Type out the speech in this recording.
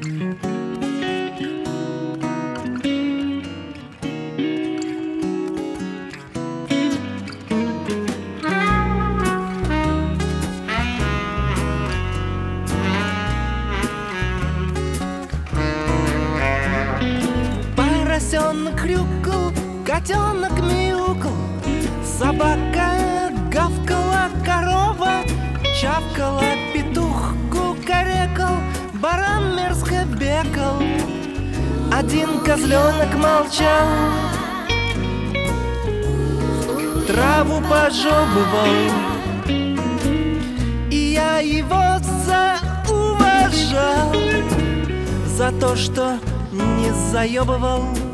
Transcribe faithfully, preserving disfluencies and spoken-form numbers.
Поросенок хрюкал, котенок мяукал, собака гавкала, корова чавкала, петух кукарекал, баран мерзко бегал. Один козленок молчал, траву пожевывал, и я его зауважал за то, что не заебывал.